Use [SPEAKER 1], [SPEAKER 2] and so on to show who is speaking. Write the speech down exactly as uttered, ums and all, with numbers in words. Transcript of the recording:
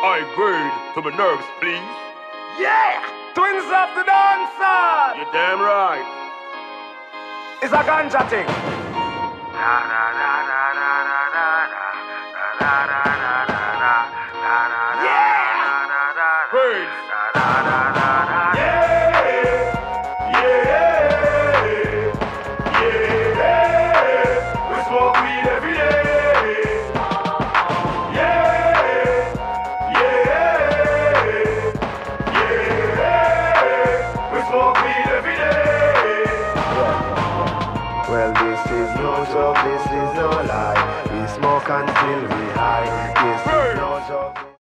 [SPEAKER 1] high grade to my nerves, please.
[SPEAKER 2] Yeah! Twins of the dancer!
[SPEAKER 1] You're damn right.
[SPEAKER 2] It's a ganja thing.
[SPEAKER 3] Na na na